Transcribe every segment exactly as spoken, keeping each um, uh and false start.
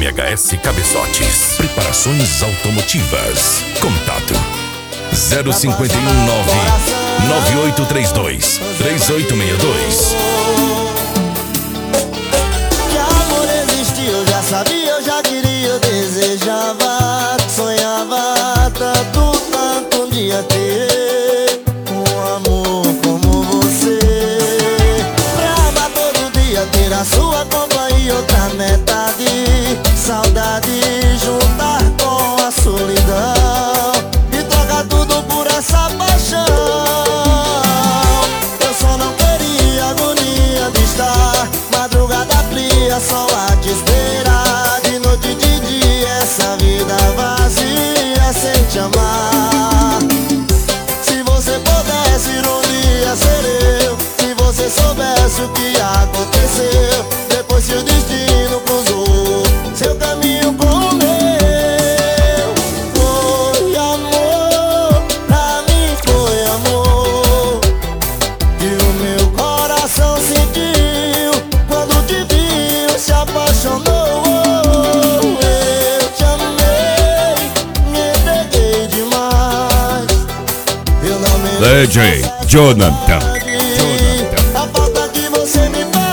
M H S Cabeçotes. Preparações automotivas. Contato zero cinco um nove, nove oito três dois, três oito seis dois. Que amor existia, eu já sabia, eu já queria, eu desejava, sonhava tanto, tanto um dia ter um amor como você. Pra amar todo dia, ter a sua companhia, outra metade, saudade, juntar com a solidão e trocar tudo por essa paixão. Eu só não queria a agonia de estar madrugada fria, só a te esperar, de noite e de dia, essa vida vazia sem te amar. Se você pudesse um dia ser eu, se você soubesse o que aconteceu, depois que o destino cruzou seu caminho com o meu. Foi amor, pra mim foi amor, que o meu coração sentiu quando te viu, se apaixonou. Eu te amei, me entreguei demais, eu não me D J Jonathan. a falta que você me faz.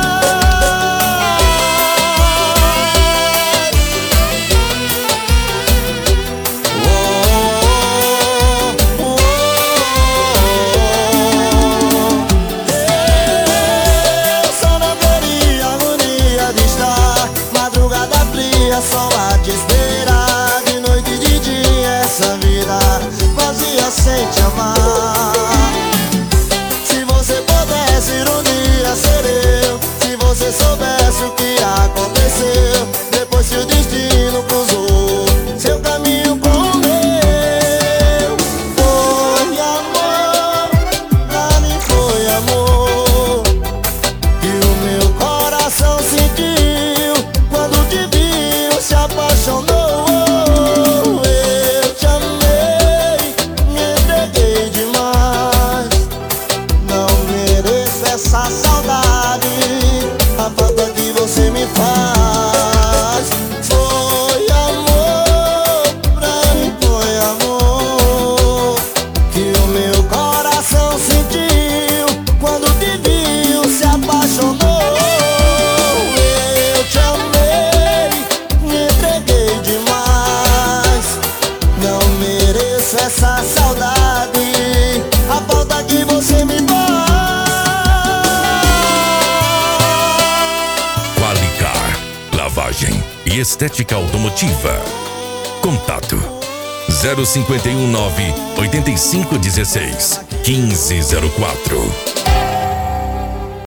Oh, oh, oh. Eu só não queria a agonia de estar madrugada fria, só a te esperar, de noite e de dia, essa vida vazia sem te amar. Se você pudesse um dia ser eu, se você soubesse o que aconteceu, depois que o destino cruzou seu caminho com o meu. Foi amor, pra mim foi amor, que o meu coração sentiu quando te viu, se apaixonou. Eu te amei, me entreguei demais, não mereço essa saudade, a falta que você me faz. Foi amor, pra mim foi amor, que o meu coração sentiu quando te viu, se apaixonou. Eu te amei, me entreguei demais, não mereço essa saudade, a falta que você me faz. Qualicar, lavagem e estética automotiva. Contato zero cinco um nove, oito cinco um seis, um cinco zero quatro.